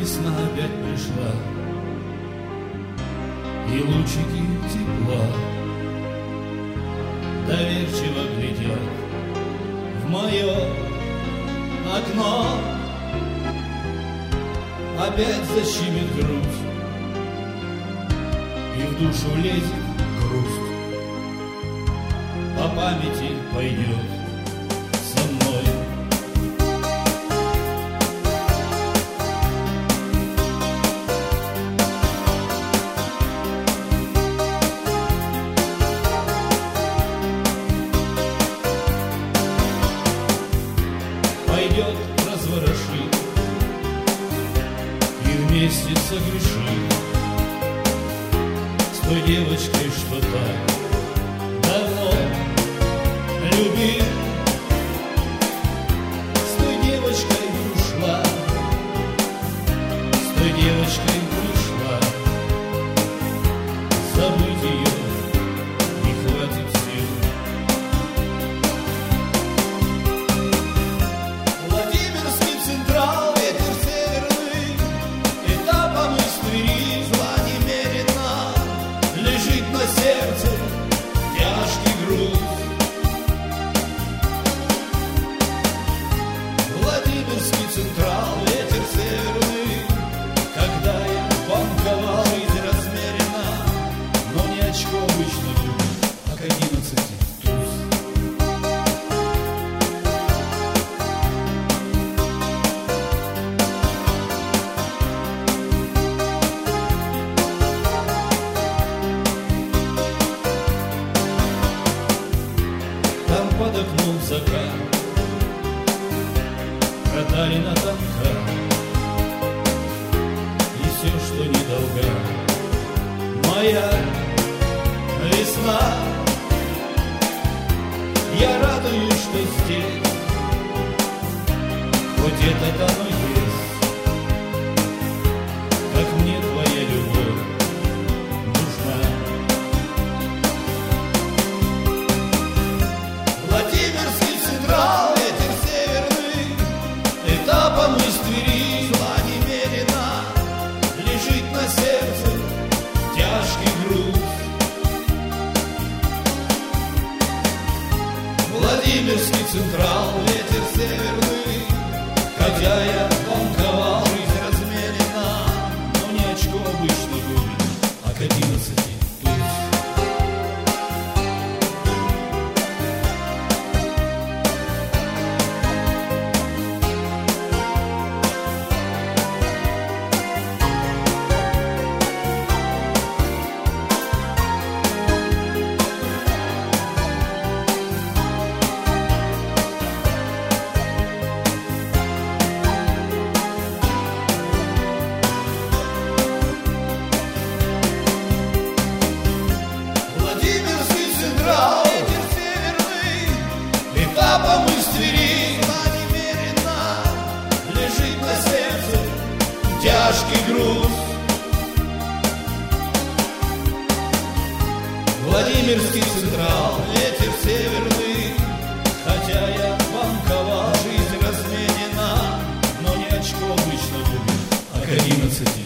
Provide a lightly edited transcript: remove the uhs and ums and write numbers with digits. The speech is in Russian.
весна опять пришла, и лучики тепла доверчиво глядят в мое окно. Опять защемит грудь, и в душу лезет грусть. По памяти пойдет со мной. Пойдет, разворошит и вместе согрешит с той девочкой, что так давно любил. С той девочкой ушла, с той девочкой ушла. Забыть ее не хватит сил. Владимирский Централ, ветер северный, этапом из Твери зла немерено. Лежит на сердце тяжкий груз. Владимирский Централ, ветер северный, когда я банковал, жизнь размерена, но не очко обычно любит, а к 11 туз. Там под окном закат, Татарина тонка, и все, что недолга, моя весна. Я радуюсь, что здесь хоть это оно есть, как мне твоя любовь нужна. Владимирский Централ, ветер северный, этапом из Твери зла немерено. Лежит на сердце тяжкий груз. Владимирский Централ, ветер северный, хотя я банковал, жизнь размерена, но не очко обычно губит, а к 11 туз. Владимирский Централ, ветер северный, этапом из Твери зла немерено. Лежит на сердце тяжкий груз. Владимирский Централ, ветер северный, хотя я банковал, жизнь разменена, но не очко обычно любит, а к 11